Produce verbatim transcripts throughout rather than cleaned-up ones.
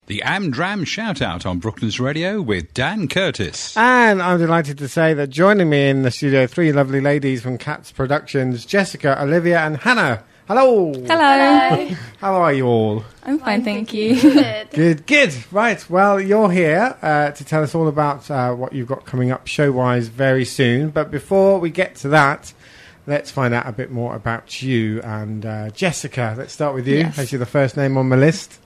The Amdram Shout-Out on Brooklands Radio with Dan Curtis. And I'm delighted to say that joining me in the studio, three lovely ladies from Cats Productions, Jessica, Olivia and Hannah. Hello. Hello. How are you all? I'm fine, thank you. Good. Good, good. Right, well, you're here uh, to tell us all about uh, what you've got coming up show-wise very soon. But before we get to that, let's find out a bit more about you. And uh, Jessica, let's start with you, Yes. as you're the first name on my list.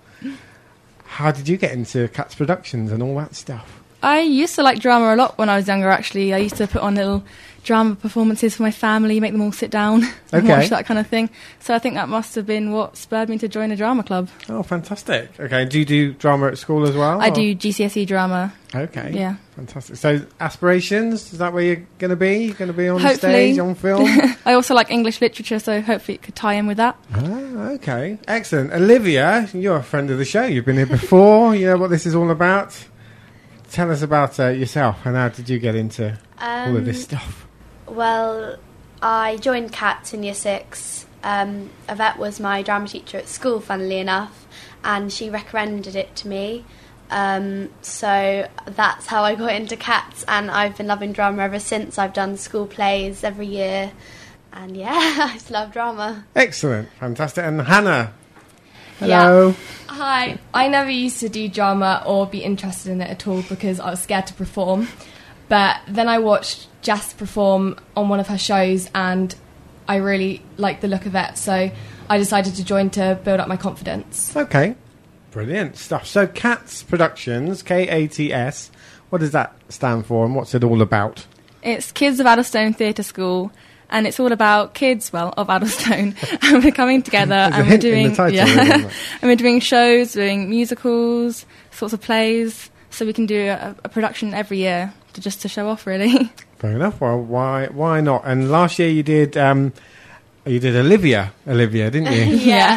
How did you get into Cats Productions and all that stuff? I used to like drama a lot when I was younger, actually. I used to put on little drama performances for my family, make them all sit down and Okay. watch that kind of thing. So I think that must have been what spurred me to join a drama club. Oh, fantastic. Okay, do you do drama at school as well? I or- do G C S E drama. Okay. Yeah. Fantastic. So, aspirations, is that where you're going to be? You're going to be on Hopefully. stage, on film? I also like English literature, so hopefully it could tie in with that. Ah, okay. Excellent. Olivia, you're a friend of the show. You've been here before. You know what this is all about. Tell us about uh, yourself and how did you get into all of this Um, stuff? Well, I joined Cats in year six. Um, Yvette was my drama teacher at school, funnily enough, and she recommended it to me. Um, so that's how I got into Cats, and I've been loving drama ever since. I've done school plays every year, and yeah, I just love drama. Excellent. Fantastic. And Hannah. Hello. Hi, I never used to do drama or be interested in it at all because I was scared to perform. But then I watched Jess perform on one of her shows and I really liked the look of it, so I decided to join to build up my confidence. Okay. Brilliant stuff. So, Cats Productions, K A T S, what does that stand for and what's it all about? It's Kids of Addlestone Theatre School, and it's all about kids, well, of Addlestone, and we're coming together There's a and we're hint in doing, the title, yeah, isn't there? and we're doing shows, doing musicals, sorts of plays, so we can do a, a production every year to just to show off, really. Fair enough. Well, why why not? And last year you did um, you did Olivia, Olivia, didn't you? Yeah.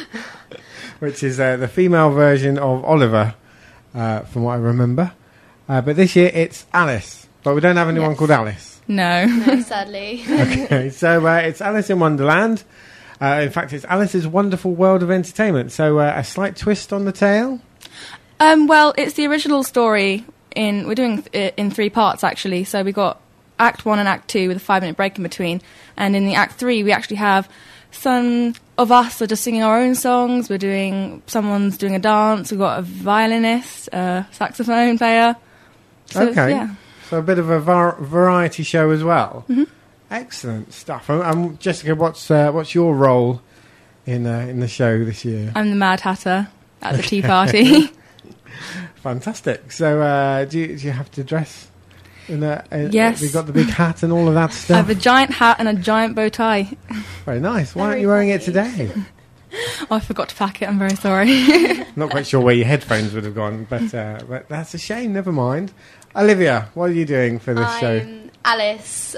Which is uh, the female version of Oliver, uh, from what I remember. Uh, but this year it's Alice. But we don't have anyone Yes. called Alice. No. No, sadly. Okay, so uh, it's Alice in Wonderland. Uh, in fact, it's Alice's Wonderful World of Entertainment. So uh, a slight twist on the tale. Um, well, it's the original story. In we're doing it in three parts actually. So we got Act One and Act Two with a five-minute break in between, and in the Act Three we actually have some of us are just singing our own songs. We're doing someone's doing a dance. We've got a violinist, a saxophone player. So, Okay. Yeah. So a bit of a var- variety show as well. Mm-hmm. Excellent stuff. Um, um, Jessica, what's uh, what's your role in uh, in the show this year? I'm the Mad Hatter at the tea party. Fantastic. So uh, do, you, do you have to dress? In a, a, Yes. You've got the big hat and all of that I stuff. have a giant hat and a giant bow tie. Very nice. Why aren't Very you wearing it funny. today? Oh, I forgot to pack it. I'm very sorry. Not quite sure where your headphones would have gone, but uh, but that's a shame. Never mind. Olivia, what are you doing for this show? I'm Alice.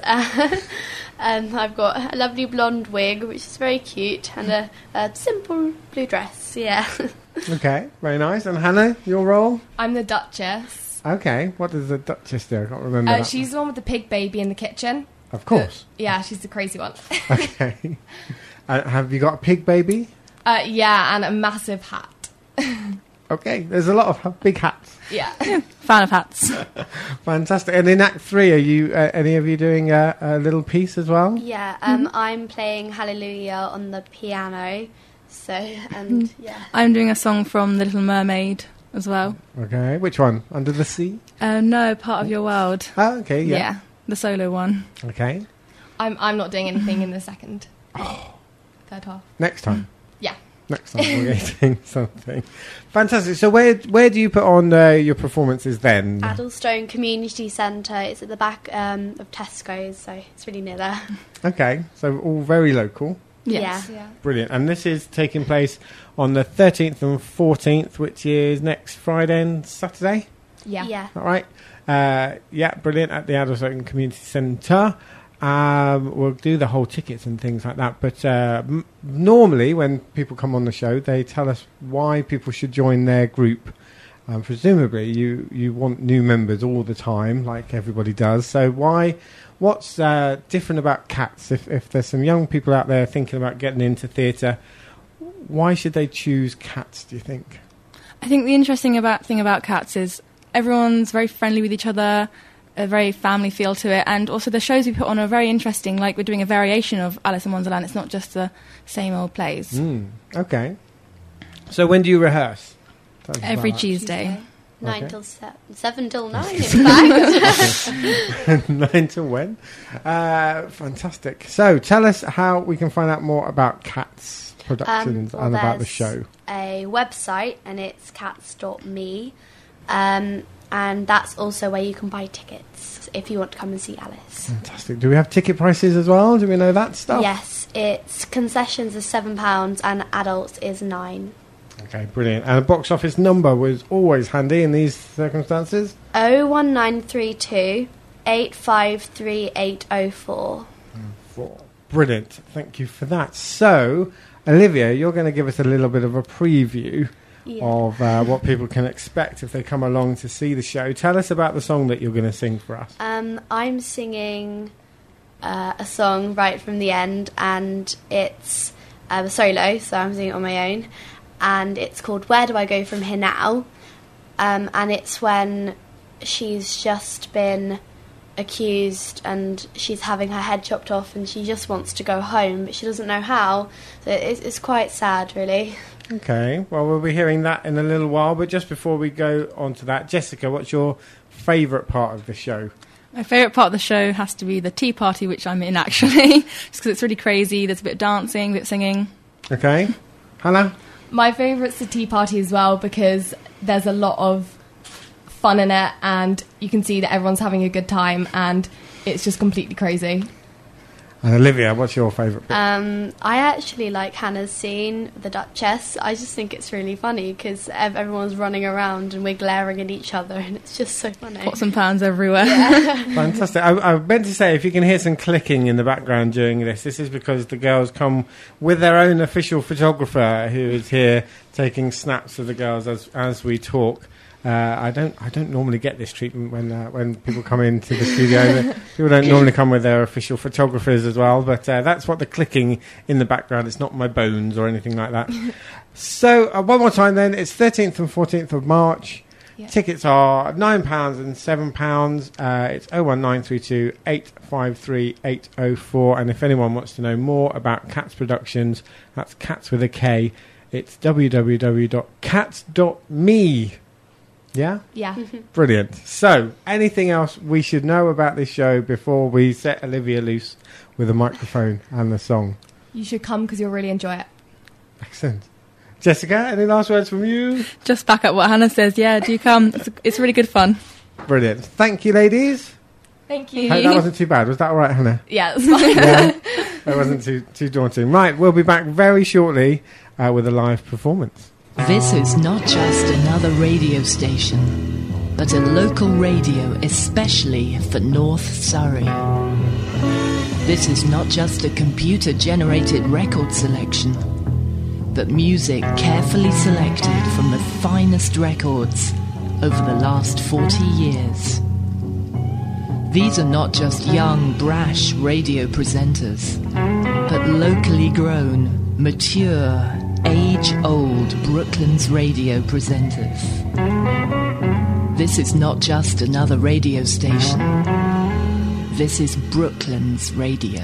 um, I've got a lovely blonde wig, which is very cute, and a, a simple blue dress. Yeah. Okay, very nice. And Hannah, your role? I'm the Duchess. Okay, what does the Duchess do? I can't remember. Uh, that. she's the one with the pig baby in the kitchen. Of course. Yeah, she's the crazy one. Okay. Uh, have you got a pig baby? Uh, yeah, and a massive hat. Okay, there's a lot of big hats. Yeah. Fan of hats. Fantastic. And in Act Three, are you uh, any of you doing a, a little piece as well? Yeah, um, I'm playing Hallelujah on the piano. So, and yeah. I'm doing a song from The Little Mermaid as well. Okay, which one? Under the Sea? Uh, no, Part of Your World. Oh, okay, yeah. Yeah, the solo one. Okay, I'm I'm not doing anything in the second. Third half. next time. Yeah. Next time we're getting something. Fantastic. So where where do you put on uh, your performances then? Addlestone Community Centre. It's at the back um, of Tesco's, so it's really near there. Okay, so all very local. Yes. Yeah. Brilliant. And this is taking place on the thirteenth and fourteenth, which is next Friday and Saturday. Yeah. Yeah. All right. Uh, yeah, brilliant. At the Addlestone Community Centre. Um, we'll do the whole tickets and things like that. But uh, m- normally when people come on the show, they tell us why people should join their group. Um, presumably you, you want new members all the time, like everybody does. So why... What's uh, different about Cats? If, if there's some young people out there thinking about getting into theatre, why should they choose Cats, do you think? I think the interesting about thing about Cats is everyone's very friendly with each other, a very family feel to it, and also the shows we put on are very interesting. Like we're doing a variation of Alice in Wonderland. It's not just the same old plays. Mm, okay. So when do you rehearse? Tell us Every about Tuesday. Nine Okay. till seven, seven till nine. In fact, that. Nine to when? Uh, fantastic. So tell us how we can find out more about Cats Productions Um, well, and about the there's show. a website, and it's cats dot me, um, and that's also where you can buy tickets if you want to come and see Alice. Fantastic. Do we have ticket prices as well? Do we know that stuff? Yes, it's concessions is seven pounds and adults is nine. Okay, brilliant. And a box office number was always handy in these circumstances. Oh one nine three two eight five three eight oh four. Four. Brilliant. Thank you for that. So, Olivia, you're going to give us a little bit of a preview Yeah. of uh, what people can expect if they come along to see the show. Tell us about the song that you're going to sing for us. Um, I'm singing uh, a song right from the end, and it's uh, a solo, so I'm singing it on my own. And it's called Where Do I Go From Here Now? Um, and it's when she's just been accused and she's having her head chopped off and she just wants to go home, but she doesn't know how. So it's, it's quite sad, really. Okay, well, we'll be hearing that in a little while, but just before we go on to that, Jessica, what's your favourite part of the show? My favourite part of the show has to be the tea party, which I'm in, actually, just because it's really crazy. There's a bit of dancing, a bit of singing. Okay, Hannah? My favourite's the tea party as well, because there's a lot of fun in it and you can see that everyone's having a good time and it's just completely crazy. And Olivia, what's your favourite bit? Um, I actually like Hannah's scene, the Duchess. I just think it's really funny because ev- everyone's running around and we're glaring at each other, and it's just so funny. Pots and pans everywhere. Fantastic. I, I meant to say, if you can hear some clicking in the background during this, this is because the girls come with their own official photographer who is here taking snaps of the girls as as we talk. Uh, I don't. I don't normally get this treatment when uh, when people come into the studio. People don't normally come with their official photographers as well. But uh, that's what the clicking in the background. It's not my bones or anything like that. So uh, one more time, then it's thirteenth and fourteenth of March. Yeah. Tickets are nine pounds and seven pounds. Uh, it's oh one nine three two eight five three eight oh four. And if anyone wants to know more about Cats Productions, that's Cats with a K. It's w w w dot cats dot me. Yeah? Yeah. Brilliant. So, anything else we should know about this show before we set Olivia loose with a microphone and the song? You should come because you'll really enjoy it. Excellent. Jessica, any last words from you? Just back up what Hannah says. Yeah, do come. It's, it's really good fun. Brilliant. Thank you, ladies. Thank you. Hope that wasn't too bad. Was that all right, Hannah? Yeah, that's fine. Yeah, that wasn't too too daunting. Right, we'll be back very shortly uh, with a live performance. This is not just another radio station, but a local radio especially for North Surrey. This is not just a computer-generated record selection, but music carefully selected from the finest records over the last forty years. These are not just young, brash radio presenters, but locally grown, mature, age-old Brooklands radio presenters. This is not just another radio station. This is Brooklands Radio.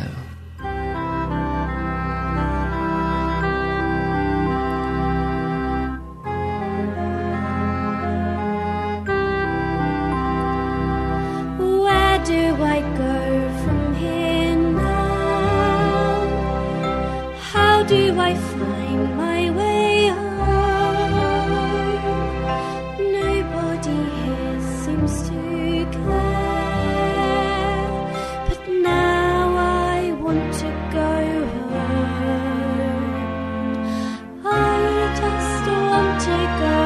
Where do I go from here now? How do I find my way home? Nobody here seems to care, but now I want to go home. I just want to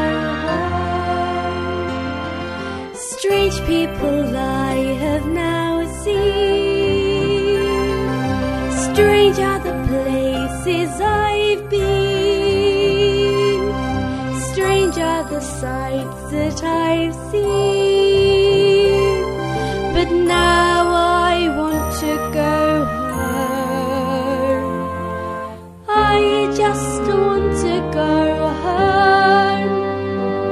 go home. Strange people I have now seen, strange are the places I've been, strange are the sights that I've seen, but now I want to go home. I just want to go home.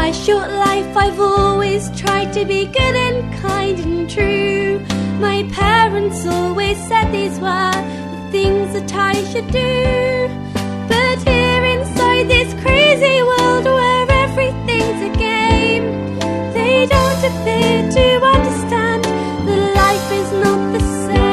my short life I've always tried to be good and kind and true. My parents always said these were the things that I should do. But here inside this crazy world where everything's a game, they don't appear to understand that life is not the same.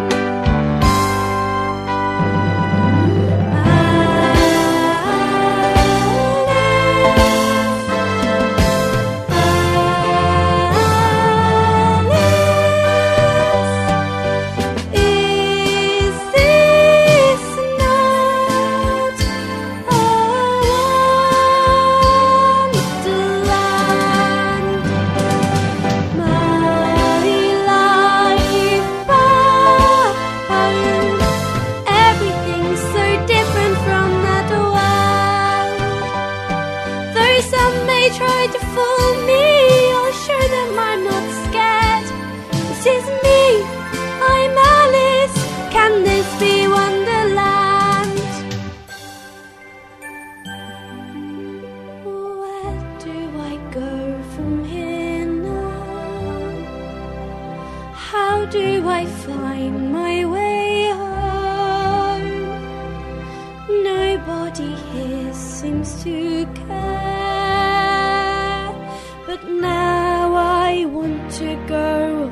Try to fool me, I'll show them I'm not scared. This is me, I'm Alice. Can this be Wonderland? Where do I go from here now? How do I find my way home? Nobody here seems to care. But now I want to go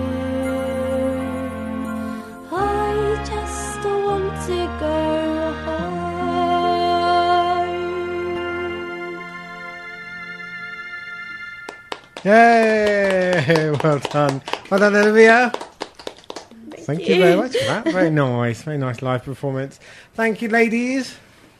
home. I just want to go home. Yay! Well done. Well done, Olivia. Thank you very much for that. Very nice. Very nice live performance. Thank you, ladies.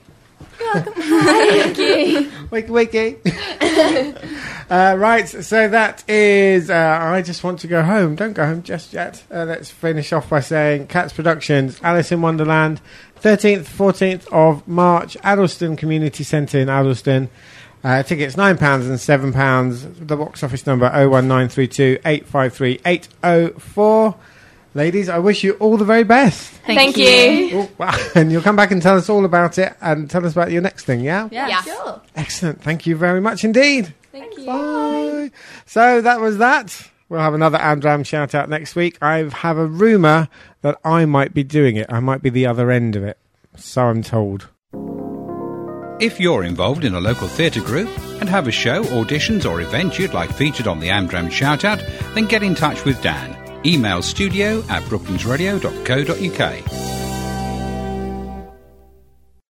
Thank you. Wakey, wakey. uh, right, so that is uh, I Just Want to Go Home. Don't go home just yet. Uh, let's finish off by saying Cats Productions, Alice in Wonderland, thirteenth, fourteenth of March, Addlestone Community Centre in Addlestone. Uh, tickets nine pounds and seven pounds. The box office number oh one nine three two, eight five three, eight oh four. Ladies, I wish you all the very best. Thank, Thank you. you. Oh, wow. And you'll come back and tell us all about it and tell us about your next thing, yeah? Yeah, Yeah. sure. Excellent. Thank you very much indeed. Thank you. Bye. So that was that. We'll have another Amdram shout out next week. I have a rumour that I might be doing it. I might be the other end of it. So I'm told. If you're involved in a local theatre group and have a show, auditions or event you'd like featured on the Amdram Shoutout, then get in touch with Dan. Email studio at brooklandsradio dot co dot uk.